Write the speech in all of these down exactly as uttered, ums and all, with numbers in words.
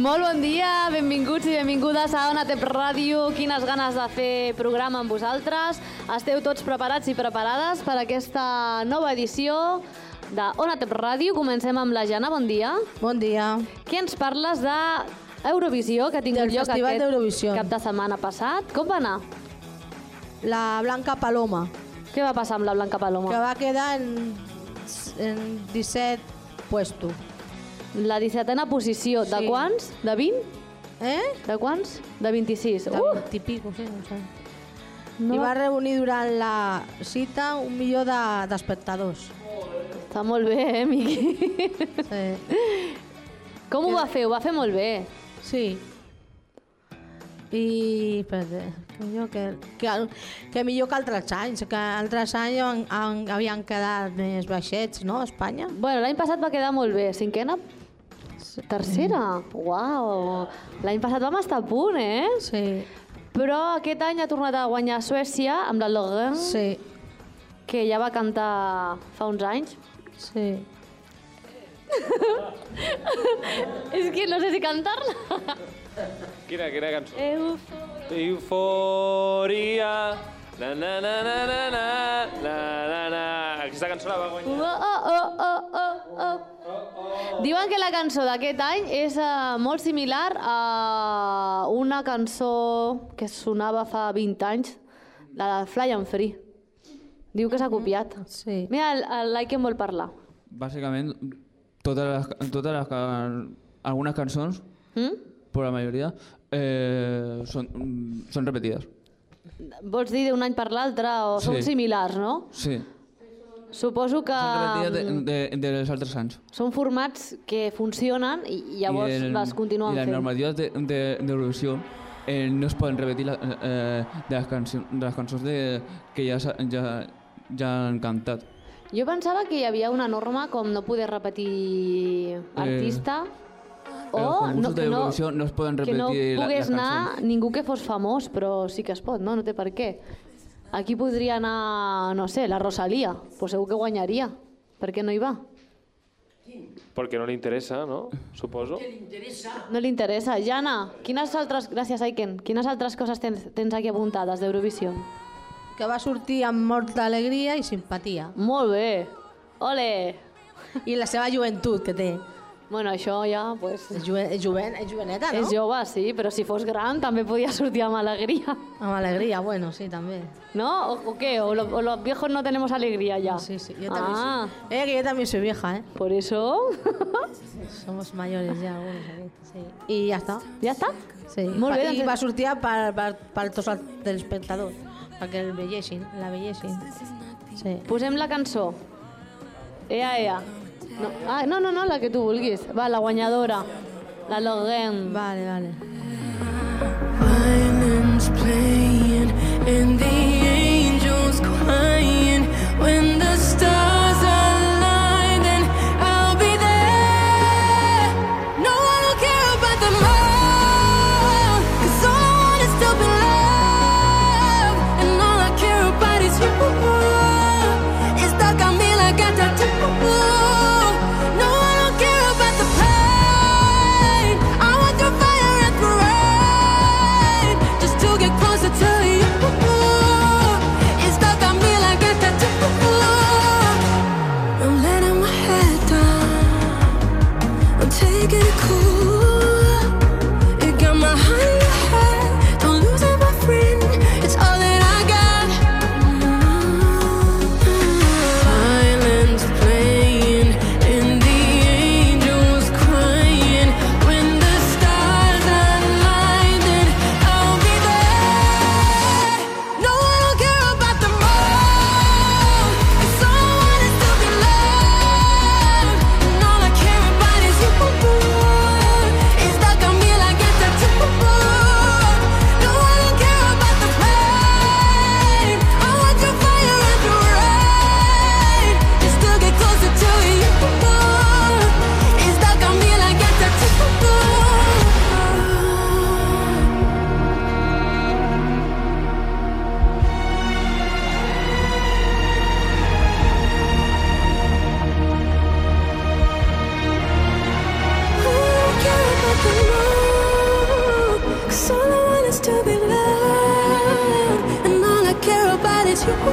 Molt bon dia, benvinguts i benvingudes a Onatep Ràdio. Quines ganes de fer programa amb vosaltres. Esteu tots preparats i preparades per aquesta nova edició de Onatep Ràdio. Comencem amb la Jana, bon dia. Bon dia. Què ens parles de Eurovisió, que ha tingut Del lloc Festival d'Eurovisió. aquest cap de setmana passat? Com va anar? La Blanca Paloma, Què va passar amb la Blanca Paloma? que va quedar en, en disset puesto. La dissetena posició. De Sí. quants? De vint? Eh? De quants? De vint-i-sis. De Uh! vint i pico, sí, no sé. No I va- va reunir durant la cita un milió de- d'espectadors. Està molt bé, eh, Miqui? Sí. Com ho va fer? Ho va fer molt bé. Sí. I, espérate, que millor que, que, que millor que altres anys, que altres anys han, han, havien quedat més baixets, no, a Espanya? Bueno, l'any passat va quedar molt bé. Cinquena? Tercera? Uau! L'any passat vam estar a punt, eh? Sí, Però aquest any ha tornat a guanyar Suècia amb la Logan, sí, que ja va cantar fa uns anys. sí. És que no sé si cantar-la. Quina, quina cançó? Euf. Eufòria. Na, na, na, na, na, na, na, na, na. Aquesta cançó la va Oh, guanyar. oh, oh, oh, oh, oh. Diuen que la cançó d'aquest any és uh, molt similar a una cançó que sonava fa vint anys, la de Fly and Free. Diu que s'ha copiat. Sí. Mira, el, el Like en vol parlar. Bàsicament, totes les, totes les can... algunes cançons, Mm? però la majoria, eh, són, mm, són repetides. Vols dir d'un any per l'altre o Sí. són similars, no? Sí, Suposo que són repetides de, mm, de, dels altres anys. són formats que funcionen i i llavors I el- les continuen I les fent. normatives d'Eurovisió eh, no es poden repetir la, eh, de, les cançons, de les cançons de, que ja, s'ha- ja, ja han cantat. Jo pensava que hi havia una norma com no poder repetir artista Els o concursos que d'Eurovisió no es poden que no repetir la- pogués les anar cançons. ningú que fos famós, però sí que es pot, no? No té per què. Aquí podria anar, no sé, la Rosalía, pues segur que guanyaria. Per què no hi va? Perquè no li interessa, no? Suposo. No li interessa. Jana, quines altres... Gràcies, Aiken. Quines altres coses tens, tens aquí apuntades d'Eurovisió? Que va sortir amb molta alegria i simpatia. Molt bé. Ole! I la seva joventut que té. Bueno, això ja, pues... És, jove, és, joven, és joveneta, no? És jove, sí, però si fos gran també podia sortir amb alegria. Amb alegria, bueno, sí, també. ¿No? ¿O, o qué? ¿O, lo- o los viejos no tenemos alegría ya? Sí, sí, yo también Ah, soy. Eh, que yo también soy vieja, ¿eh? por eso... Somos mayores ya, algunos aquí. Sí. I ja està. ¿Ya está? Sí. Molt bé, I doncs- va sortir per, per, per tots els telespectadors, perquè el veiessin, la veiessin. Sí. Posem la cançó. Ea, ea. No. Ah, no, no, no, la que tu vulguis. Va, la guanyadora. La Logan. Vale, vale. Violins playing and the angels crying. When the stars align, then I'll be there. No, I don't care about the moon, 'cause all I want is to be loved, and all I care about is you. It's stuck on me like a tattoo. No, I don't care about the pain. I went through fire and through rain just to get closer to miss you.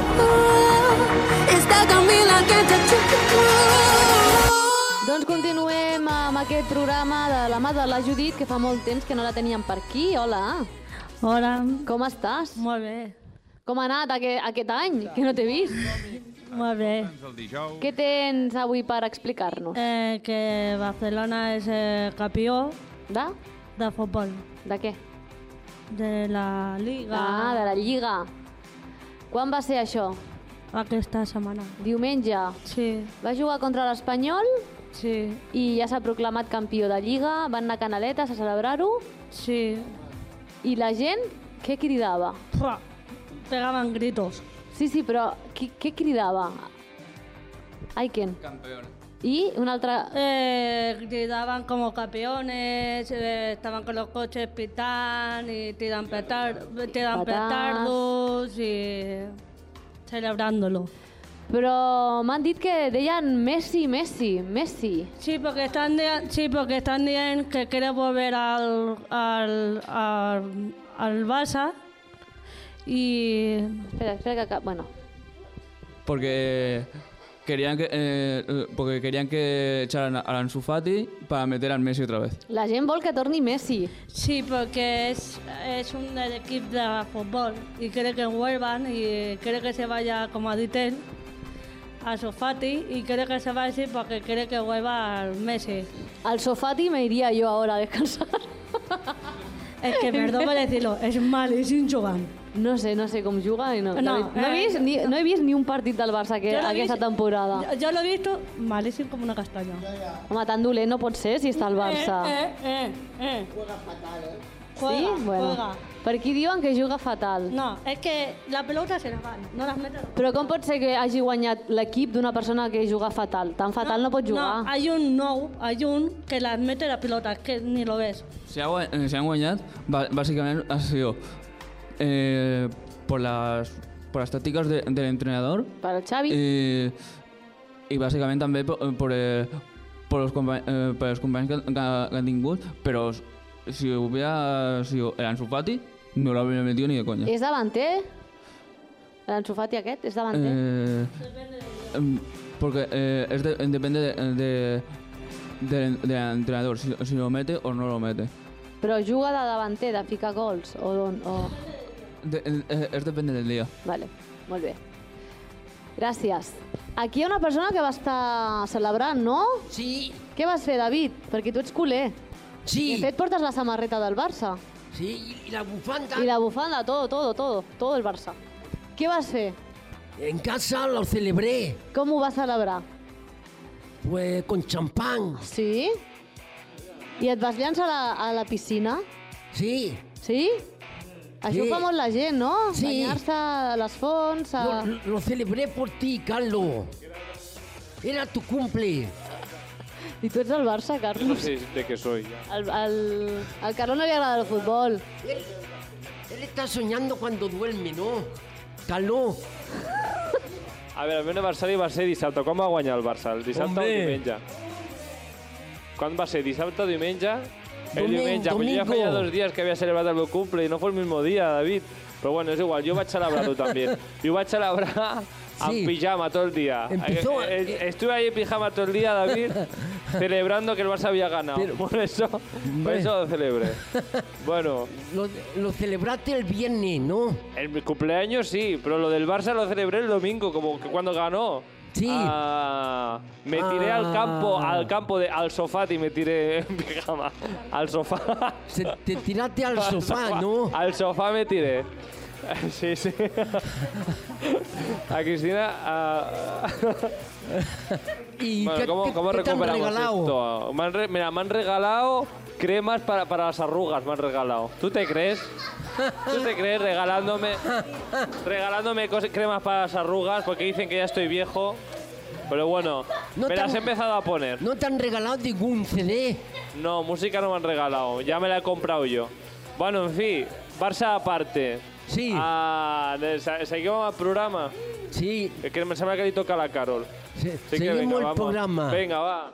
It's stuck on me like a tattoo. Doncs continuem amb aquest programa de la mà de la Judit, que fa molt temps que no la teníem per aquí. Hola. Hola. Com estàs? Molt bé. Com ha anat aquest, aquest any, que no t'he vist? Molt bé. Què tens avui per explicar-nos? Eh, que Barcelona és eh, campió De? de futbol, De què? de la Liga, Ah, de la Lliga. Quan va ser això? aquesta setmana. Diumenge. Sí, Va jugar contra l'Espanyol sí, i ja s'ha proclamat campió de Lliga. Van anar a Canaletes a celebrar-ho. sí. I la gent, què cridava? Pua, pegaban gritos. Sí, sí, però qui, què cridava? Aiken. Campeón. I un altre... Eh, gritaban como campeones, eh, estaban con los coches pitando y tiran, petar, tiran Patás. petardos y celebrándolo. Però m'han dit que deien Messi, Messi, Messi. Sí, porque están, di- sí, porque están diciendo que quiere volver al, al, al, al Barça y Espera, espera que... Bueno, Porque querían que, eh, eh, porque querían que echaran a Ansu Fati para meter al Messi otra vez. la gent vol que torni Messi. sí, porque es, es un del equipo de fútbol y quiere que vuelvan y quiere que se vaya, como ha dicho él, a Sofati y quiere que se vaya así porque quiere que vuelva al Messi. Al Sofati me iría yo ahora a descansar. Es que, perdón por decirlo, es malísimo jugant. No sé, no sé com juga i no, No, no, he, no, he eh, vist ni, no he vist ni un partit del Barça que, Yo lo he aquesta visto- temporada. Yo, yo lo he visto malísimo como una castaña. Home, tan dolent no pot ser si està al Barça. Eh, eh, eh, eh. Sí? Juega, Bueno. juega. Per aquí diuen que juga fatal. No, es que la pelota se las van, no las meten. Però com pot ser que hagi guanyat l'equip d'una persona que juga fatal? Tan fatal no, pot jugar. No, hay un no, hay un que las mete la pelota, que ni lo ves. Se, ha, gua- eh, se han guanyat, ba- básicamente ha sido eh, por, las, por las tácticas de- del entrenador Per al Xavi? y, y básicamente también por, por, eh, por, los, compa- eh, por los compañeros que, que, que han tingut, pero si hubiera sido el Ansu Fati, no lo habría metido ni de coña. És davanter? L'Ansu Fati aquest és davanter? Eh, em, porque eh, es de- depende de, de- del del entrenador, si, si lo mete o no lo mete. Però juga de davanter, de ficar gols? O, d'on- o... De- eh, es depende del día. Vale, molt bé. Gràcies. Aquí hi ha una persona que va estar celebrant, no? Sí, Què vas fer, David? Perquè tu ets culer. sí, De fet, portes la samarreta del Barça. sí, y la bufanda. I la bufanda, todo, todo, todo. Todo el Barça. Què vas fer? En casa lo celebré, Com ho vas celebrar? pues con champán, Sí? I et vas llançar a la, a la piscina? sí. Sí? Això Sí. ho fa molt la gent, no? Sí. Banyar-se a les fonts... A... Lo, lo celebré por ti, Carlos. Era tu cumple. I tu ets del Barça, No Carlos. sé de qué soy. Al, al, al Carlos no li agrada el futbol. Él, él está soñando cuando duerme, ¿no? Carlos, A veure, el meu aniversari va ser dissabte. Quan va guanyar el Barça? El dissabte Hombre. o el diumenge? Quan va ser? Dissabte o diumenge? El Domingo, diumenge. Pues yo ya domingo. feia dos días que había celebrado el meu cumple y no fue el mismo día, David. Pero bueno, es igual, yo vaig celebrar-ho també. Jo vaig celebrar Sí. en pijama todo el día. Empezó- Eh, eh, Estuve ahí en pijama todo el día, David, celebrando que el Barça había ganado. Pero- por eso, por Hombre. eso lo celebré. Bueno, lo, lo celebraste el viernes, ¿no? el mi cumpleaños sí, pero lo del Barça lo celebré el domingo, como que cuando ganó. Sí. Ah, me tiré al campo, Ah. al campo de al sofá y me tiré en pijama. Al sofá. Se, te tiraste al sofá, ¿no? Al sofá me tiré. Sí, sí. A Cristina. a- ¿Y Bueno, qué, ¿cómo, qué- cómo qué te han recuperamos regalado? esto? Me han re- Mira, me han regalado cremas para, para las arrugas, me han regalado. ¿Tú te crees? ¿Tú te crees regalándome, regalándome cosas- cremas para las arrugas porque dicen que ya estoy viejo? Pero bueno, No me te las han- he empezado a poner. ¿No te han regalado ningún C D? No, música no me han regalado, ya me la he comprado yo. Bueno, en fin, Barça aparte. Sí. Ah, de- se- seguimos al programa. Sí, Es que me sembla que li toca a la Carol. se- Así que seguimos venga, el vamos. programa. Venga, va.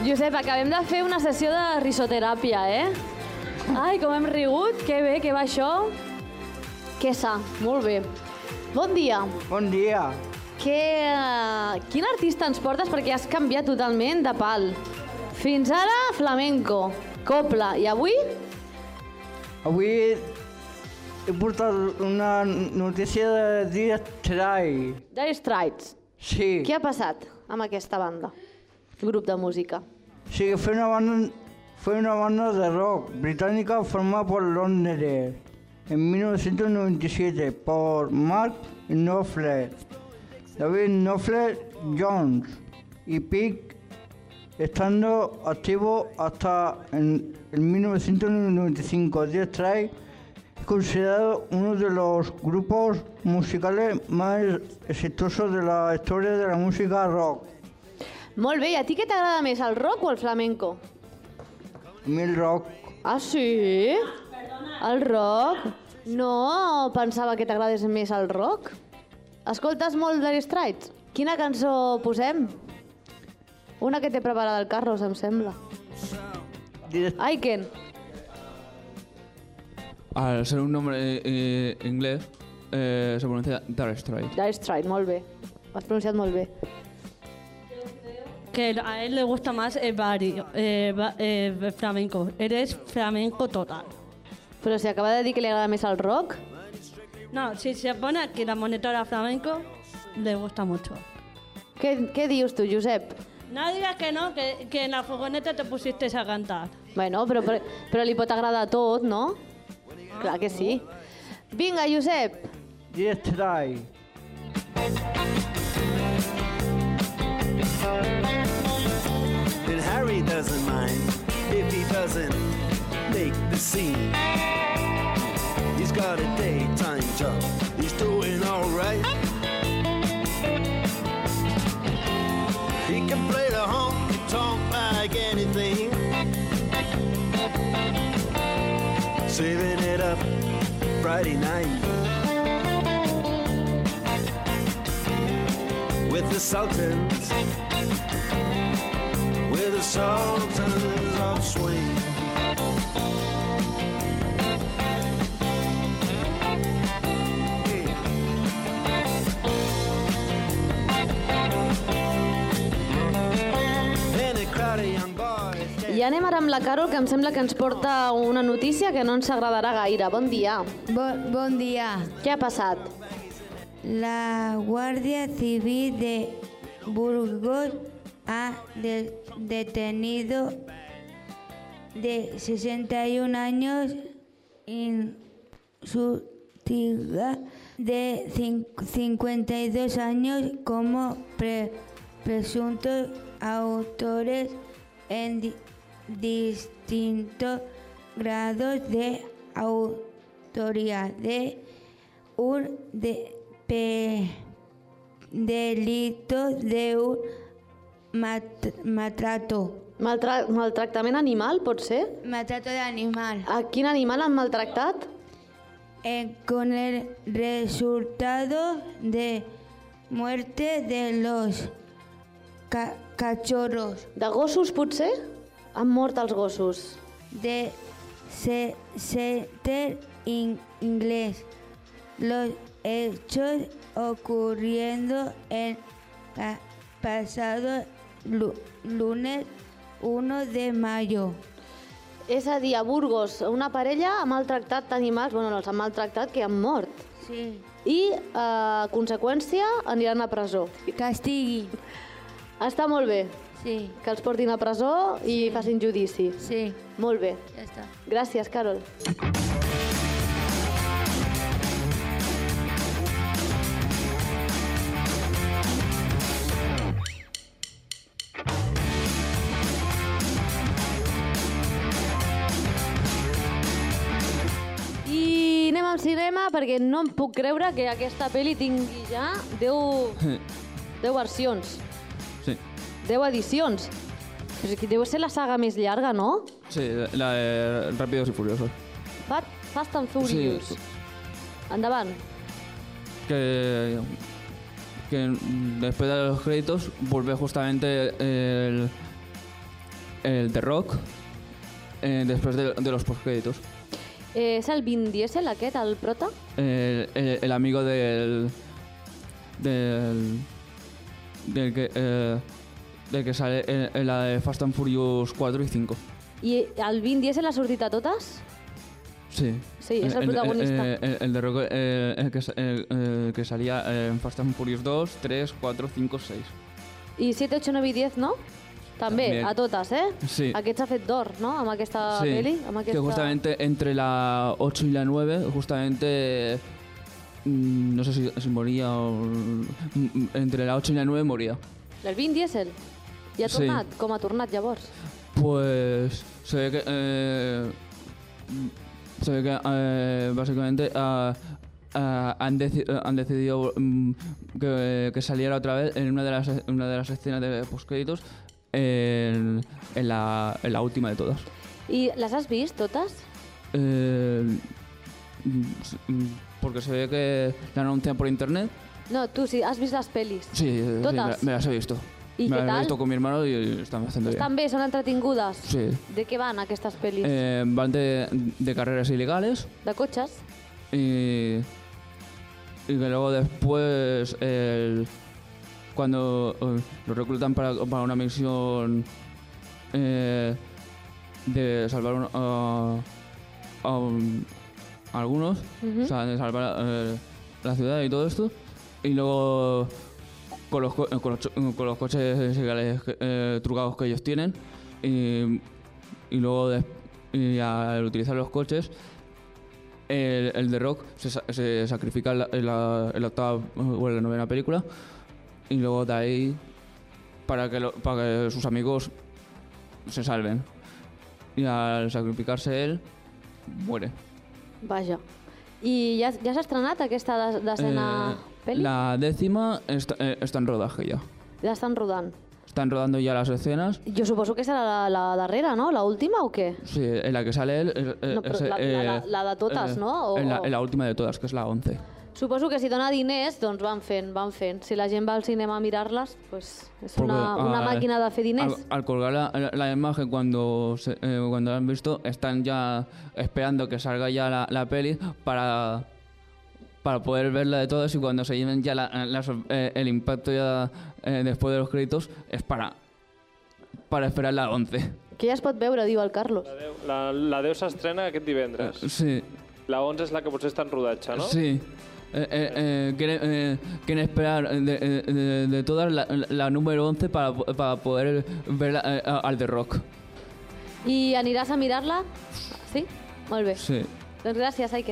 Josep, acabem de fer una sessió de risoteràpia, eh? Ai, com hem rigut, que bé, que va això. Que sa, molt bé. Bon dia. Bon dia. Que, uh, quin artista ens portes? Perquè has canviat totalment de pal. Fins ara, flamenco, copla. I avui? Avui he portat una notícia de Dire Straits. Dire Straits. Sí. Què ha passat amb aquesta banda? Grup de música. Sí, fue una banda, fue una banda de rock británica formada por Londres en mil novecientos noventa y siete por Mark Knopfler, David Knopfler Jones y Pete, estando activo hasta en, en mil novecientos noventa y cinco. Dire Straits es considerado uno de los grupos musicales más exitosos de la historia de la música rock. Molt bé, i a ti què t'agrada més, el rock o el flamenco? A mi el rock. Ah, sí? El rock? No, pensava que t'agradés més el rock. Escoltes molt Dire Straits? Quina cançó posem? Una que té preparada el Carlos, em sembla. Ai, Ken. Al ser un nombre eh, inglés, eh, se pronuncia Dire Straits. Dire Straits, molt bé. Ho has pronunciat molt bé. Que a él le gusta más el bari, eh, ba- eh, flamenco. Eres flamenco total. Però si acaba de dir que li agrada més el rock, No, si se pone aquí la monitora flamenco, le gusta mucho. què, què dius tu, Josep? No digas que no, que, que en la furgoneta te pusiste a cantar. Bueno, però, però, però li pot agradar tot, no? Clar que sí. Vinga, Josep. Dire Straits. And Harry doesn't mind if he doesn't make the scene. He's got a daytime job, he's doing alright. He can play the honky tonk like anything, saving it up Friday night with the Sultans, with the Sultans of Swing. I anem ara amb la Carol, que em sembla que ens porta una notícia que no ens agradarà gaire. Bon dia. Bo- bon dia. Què ha passat? La Guardia Civil de Burgos ha de- detenido de sesenta y un años en su tía de cin- cincuenta y dos años como pre- presuntos autores en di- distintos grados de autoría de un de- pe- delito de un mat- maltrato. Maltra maltractament animal, pot ser? Maltrato de animal. A quin animal han maltractat? Eh, con el resultado de muerte de los ca- cachorros. De gossos, potser? Han mort els gossos. De se- setter in inglés. Los hechos ocurriendo en pa- pasado lu- lunes uno de mayo. És a dir, a Burgos, una parella ha maltractat animals, bueno, els han maltractat que han mort. Sí. I, eh, a conseqüència, aniran a presó. Castigui. Està molt bé Sí. que els portin a presó i facin judici. Sí. Molt bé. Ya está. Gràcies, Carol. I anem al cinema perquè no em puc creure que aquesta pel·li tingui ja deu, deu versions, Sí. deu edicions. És que deu ser la saga més llarga, no? Sí, la de Rápidos y Furiosos. Fa- Fast and Furious. Sí. Endavant. Que, que después de los créditos vuelve justamente el, el The Rock, eh, després de, de los postcréditos. Eh, és el Vin Diesel aquest, el prota? El, el, el amigo del... del... del que, eh, del que sale en, en la de Fast and Furious cuatro y cinco. I el Vin Diesel ha sortit a totes? Sí. Sí, és el protagonista. El, el, el, de Rock, el, el, que, el, el que salía en Fast and Furious dos, tres, cuatro, cinco, seis. I siete, ocho, nueve i diez, no? També, També. a totes, eh? Sí. Aquest s'ha fet d'or, no?, amb aquesta Sí, peli. Amb aquesta... que justamente entre la ocho y la nueve, justamente... mm, no sé si, si moría o... mm, entre la ocho y la nueve moría. El Vin Diesel? I ha Sí. tornat? Com ha tornat, llavors? Pues se ve que eh, se ve que eh, básicamente ah, ah, han, deci- han decidido mm, que, que saliera otra vez en una de las una de las escenas de postcréditos en, en la en la última de todas. I les has vist, totes? Eh, mm, mm, porque se ve que la anuncian por internet. No, tu sí, has vist les pel·lis. Sí, eh, sí, Totes? me, me las he visto. ¿Y me qué las tal? he visto con mi hermano y están bastante bien. Estan bé, són entretingudes? Sí. De què van aquestes pel·lis? Eh, van de, de carreras ilegales. De cotxes? Y, y que luego después, el- cuando eh, los reclutan para, para una misión eh, de salvar un- a, a un- a algunos, Ujú. o sea, de salvar eh, la ciudad y todo esto, y luego con los, co- con los, cho- con los coches ilegales eh, trucados que ellos tienen, y, y luego des- y al utilizar los coches, el, el The Rock se, sa- se sacrifica en la, en, la, en la octava o en la novena película, y luego de ahí para que, lo- para que sus amigos se salven. Y al sacrificarse él, muere. Vaja. I ja, ja s'ha estrenat aquesta de- desena Eh, pel·li? la décima está, eh, está en rodaje ya. Ja estan rodant. Están rodando ya las escenas. Jo suposo que serà la, la darrera, no? La última o què? Sí, en la que sale él. eh, eh, No, però es, la- eh, la- la de totes, eh, no? O- en, la, o- en la última de todas, que es la once. Suposo que si dona diners, doncs van fent, van fent. Si la gent va al cinema a mirar-les, pues és Porque, una, una ah, màquina de fer diners. Al, al colgar la, la- la imagen, cuando, se, eh, cuando la han visto, están ya esperando que salga ya la, la peli para, para poder verla de todos, y cuando se lleven ya la, la sor- eh, el impacto ya eh, después de los créditos, es para, para esperar la once. Que ja es pot veure, diu el Carlos. La deu, la, la deu s'estrena aquest divendres. Sí, La onze és la que potser està en rodatge, no? sí. Eh, eh, eh, quieren, eh, quieren esperar de, de- de- de todas la, la- la número once para, para poder ver la- eh, al The Rock. I aniràs a mirar-la? Sí? Molt bé. Sí. Doncs gràcies, Aiken.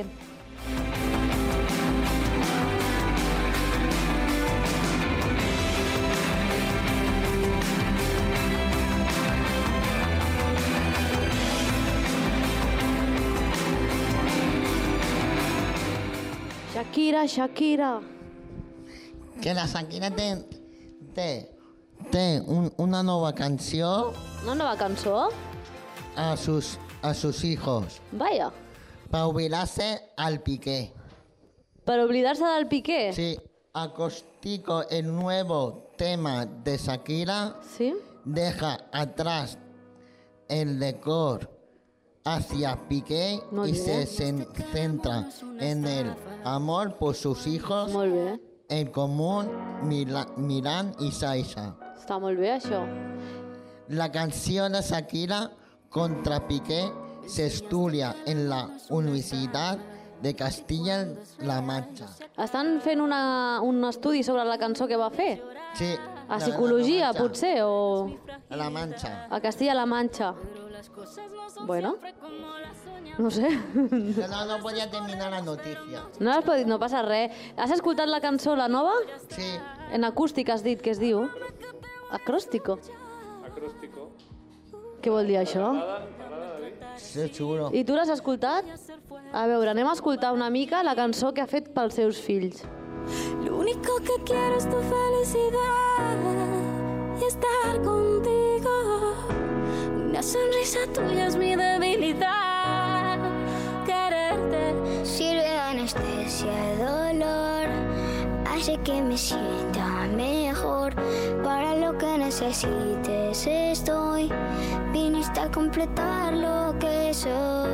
Shakira, Shakira. Que la Shakira té, té, té un, una nova canció Una nova cançó? a sus, a sus hijos Vaya. para olvidarse al Piqué. Per oblidar-se del Piqué? Sí, acostico el nuevo tema de Shakira. Sí. Deja atrás el decor hacia Piqué Molt y bé. se cen- centra en el amor por sus hijos, Molt bé. en común Mila- Milán y Saiza. Està molt bé, això. La canción de Shakira contra Piqué se estudia en la Universidad de Castilla-La Mancha. Estan fent una, un estudi sobre la cançó que va fer? Sí. A la- psicologia, la Mancha. potser, o La Mancha. a Castilla-La Mancha. Bueno, no sé. Que no, no podía terminar la noticia. No, has podit, no passa res. Has escoltat la cançó, la nova? Sí. En acústic has dit que es diu? Acròstico. Acròstico. Què vol dir això? Sí, seguro. I tu l'has escoltat? A veure, anem a escoltar una mica la cançó que ha fet pels seus fills. Lo único que quiero es tu felicidad y estar contigo. Una sonrisa tuya es mi debilidad. Quererte sirve de anestesia de dolor, hace que me sienta mejor. Para lo que necesites estoy. viniste a completar lo que soy.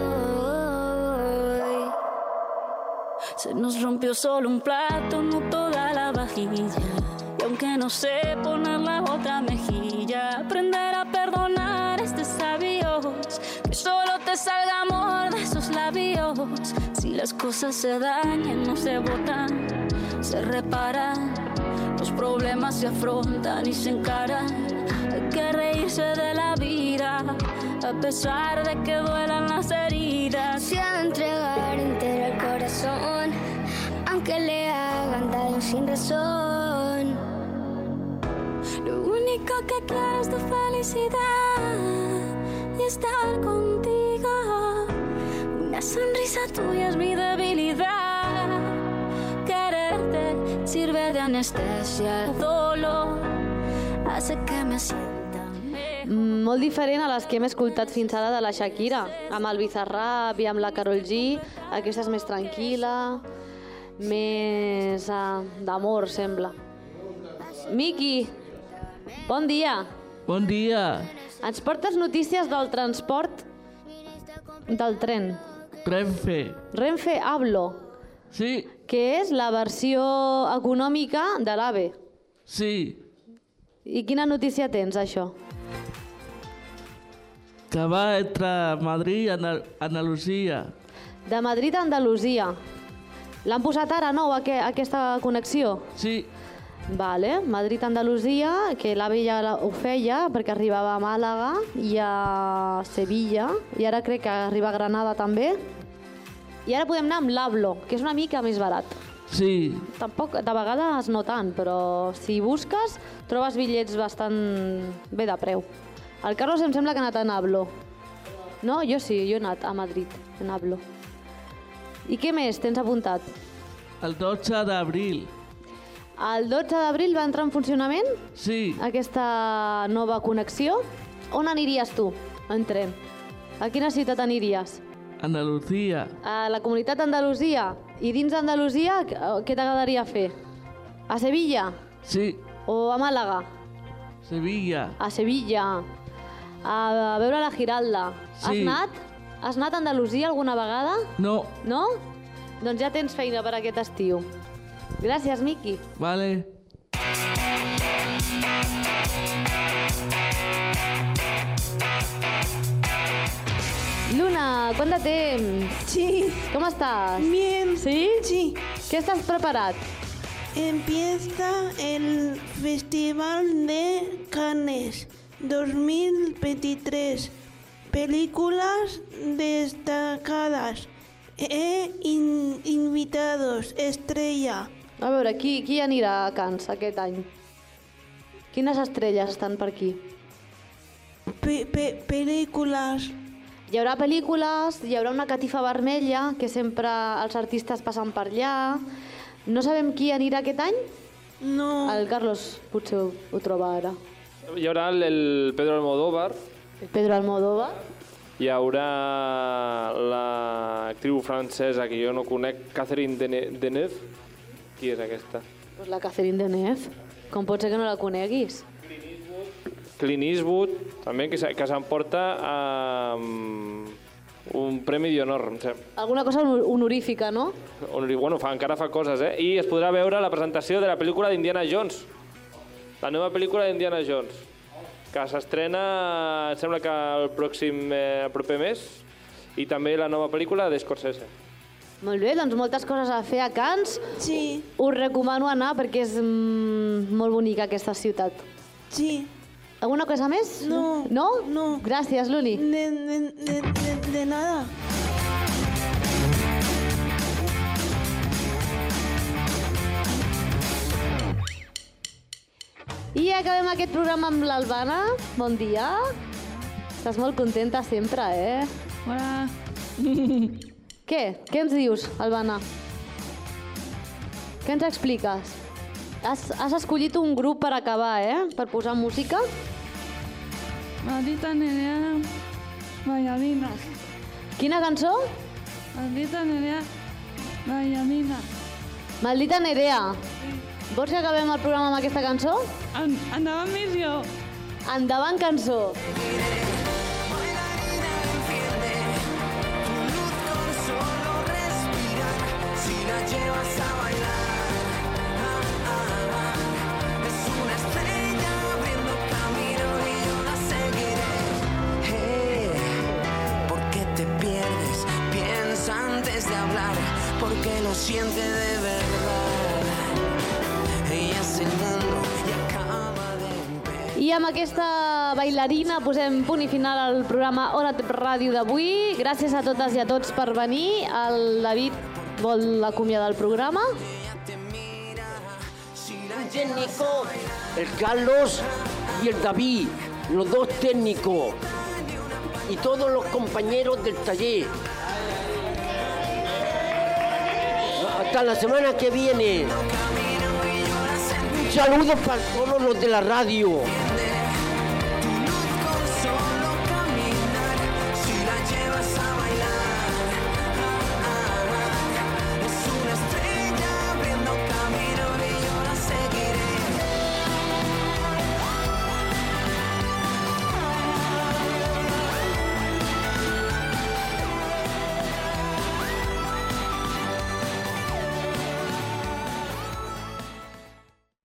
Se nos rompió solo un plato, no toda la vajilla. Y aunque no sé poner la otra mejilla, aprender a perdonar es de sabios. Que solo te salga amor de esos labios. Si las cosas se dañan, no se botan, se reparan. Los problemas se afrontan y se encaran. Hay que reírse de la vida, a pesar de que duelan las heridas. Se ha de entregar entero el corazón, aunque le hagan daño sin razón. Lo único que quiero es tu felicidad y estar contigo. Una sonrisa tuya es mi debilidad. Quererte sirve de anestesia al dolor, hace que me sienta molt diferent a les que hem escoltat fins ara de la Shakira, amb el Bizarrap i amb la Karol G. Aquesta és més tranquil·la, més uh, d'amor, sembla. Miqui, bon dia. Bon dia. Ens portes notícies del transport del tren. Renfe. Renfe Hablo. Sí. Que és la versió econòmica de l'AVE. Sí. I quina notícia tens, això? Que va entre Madrid i Andalusia. De Madrid a Andalusia. L'han posat ara, nou, aqu aquesta connexió? Sí. Vale, Madrid-Andalusia, que l'AVE ja ho feia perquè arribava a Màlaga i a Sevilla, i ara crec que arriba a Granada també. I ara podem anar amb l'Hablo, que és una mica més barat. Sí. Tampoc, de vegades no tant, però si busques trobes bitllets bastant bé de preu. El Carlos em sembla que ha anat a Hablo. No? Jo sí, jo he anat a Madrid, en Hablo. I què més tens apuntat? El dotze d'abril. El dotze d'abril va entrar en funcionament? Sí. Aquesta nova connexió? On aniries tu, en tren? A quina ciutat aniries? Andalusia. A la comunitat d'Andalusia. I dins d'Andalusia, què t'agradaria fer? A Sevilla? Sí. O a Màlaga? Sevilla. A Sevilla. A veure la Giralda. Sí. Has anat? Has anat a Andalusia alguna vegada? No. No? Doncs ja tens feina per aquest estiu. Gràcies, Miqui. Vale. Luna, quant de temps? Sí. Com estàs? Bien. ¿Sí? Sí. ¿Qué estás preparat? Empieza el Festival de Cannes dos mil veintitrés. Películas destacadas e in invitados estrella. A veure, qui, qui anirà a Cannes aquest any? Quines estrelles estan per aquí? Pe pe pel·lícules. Hi haurà pel·lícules, hi haurà una catifa vermella, que sempre els artistes passen per allà. No sabem qui anirà aquest any? No. El Carlos potser ho, ho troba ara. Hi haurà el, el Pedro Almodóvar. El Pedro Almodóvar. Hi haurà l'actriu francesa que jo no conec, Catherine Deneuve. Qui és aquesta? Pues la Catherine Deneuve. Com pot ser que no la coneguis? Clint Eastwood, també, que s'emporta um, un premi d'honor, em sembla. Alguna cosa honorífica, no? Honori, bueno, fa, encara fa coses, eh? I es podrà veure la presentació de la pel·lícula d'Indiana Jones. La nova pel·lícula d'Indiana Jones, que s'estrena, em sembla que el pròxim eh, proper mes, i també la nova pel·lícula d'Scorsese. Molt bé, doncs moltes coses a fer a Cannes. Sí. Us recomano anar perquè és mm, molt bonica aquesta ciutat. Sí. ¿Alguna cosa més? No. ¿No? No. Gràcies, Luli. De, de, de, de, de nada. I acabem aquest programa amb l'Albana. Bon dia. Estàs molt contenta sempre, eh? Hola. Què? Què ens dius, Albana? Què ens expliques? Has, has escollit un grup per acabar, eh? Per posar música? Maldita Nerea Valladina. Quina cançó? Maldita Nerea Valladina. Maldita Nerea. Vols que acabem el programa amb aquesta cançó? En, endavant, missió. Endavant, cançó. vas a bailar. Es una estrella abriendo camino y yo la seguiré. Hey, ¿por qué te pierdes? Piensa antes de hablar, porque lo siente de verdad. Ella es el mundo y acaba de... I amb aquesta bailarina posem punt i final al programa Ona Ràdio d'avui. Gràcies a totes i a tots per venir. El David vol acomiadar el programa. Un técnico, el Carlos y el David, los dos técnicos. Y todos los compañeros del taller. Hasta la semana que viene. Un saludo para todos los de la radio.